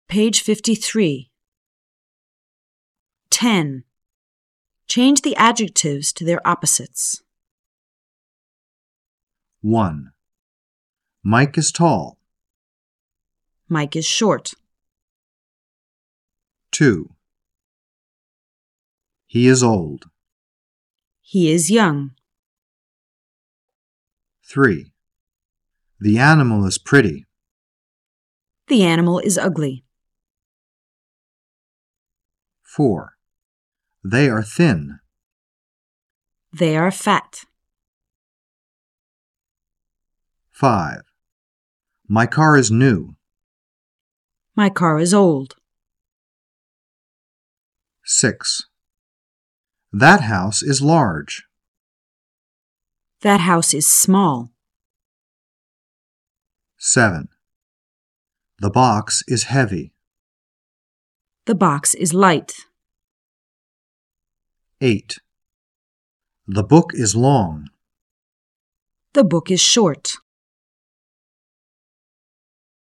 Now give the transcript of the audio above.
Page 53. 10. Change the adjectives to their opposites. 1. Mike is tall. Mike is short. 2. He is old. He is young. 3. The animal is pretty. The animal is ugly. 4. They are thin. They are fat. 5. My car is new. My car is old. 6. That house is large. That house is small. 7. The box is heavy. The box is light. 8. The book is long. The book is short.